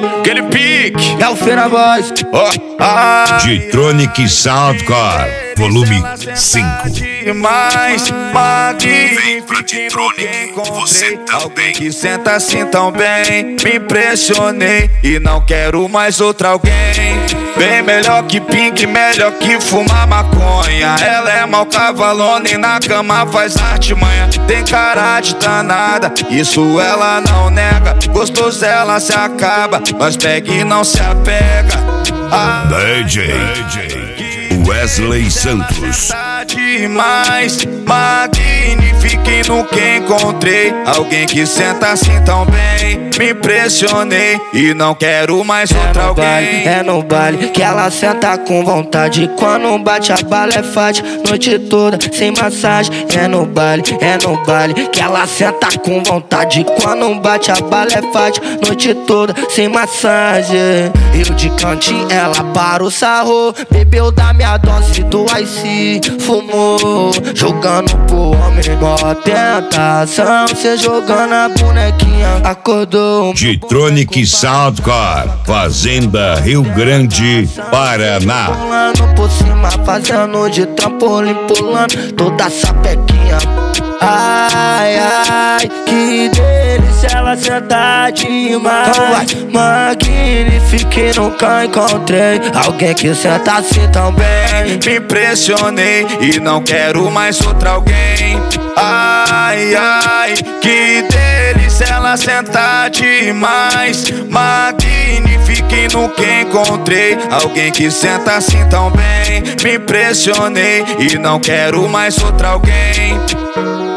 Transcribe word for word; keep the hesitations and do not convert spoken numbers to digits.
Aquele pique. É o Fena Voz. Oh, ah, G-Tronic Soundcore, volume cinco. demais, Vem pra G-Tronic, você também. Que senta assim tão bem, me impressionei e não quero mais outra alguém. Bem melhor que Pink, melhor que fumar maconha. Ela é mal cavalona e na cama faz artimanha. Tem cara de danada, isso ela não nega. Gostoso ela se acaba, nós pega e não se apega. Ah, D J Wesley Santos. Tá demais, magnífico e nunca encontrei alguém que senta assim tão bem. Me impressionei e não quero mais outra alguém. Baile, é no baile que ela senta com vontade. Quando bate a bala é fácil, noite toda sem massagem. É no baile, é no baile que ela senta com vontade. Quando bate a bala é fácil, noite toda sem massagem. Eu de cantinho, ela para o sarro. Bebeu da minha dose do Ice, fumou, jogando pro homem, mó tentação. Cê jogando a bonequinha, acordou. G-Tronic Soundcore, Fazenda Rio Grande, Paraná. Pulando por cima, fazendo de trampolim, pulando toda sapequinha. Ai, ai, que delícia, ela senta demais. Magnífica e nunca encontrei alguém que senta assim tão bem. Me impressionei e não quero mais outra alguém. Ai, ai, que delícia, ela senta demais. Magnífica e nunca encontrei alguém que senta assim tão bem. Me impressionei e não quero mais outra alguém.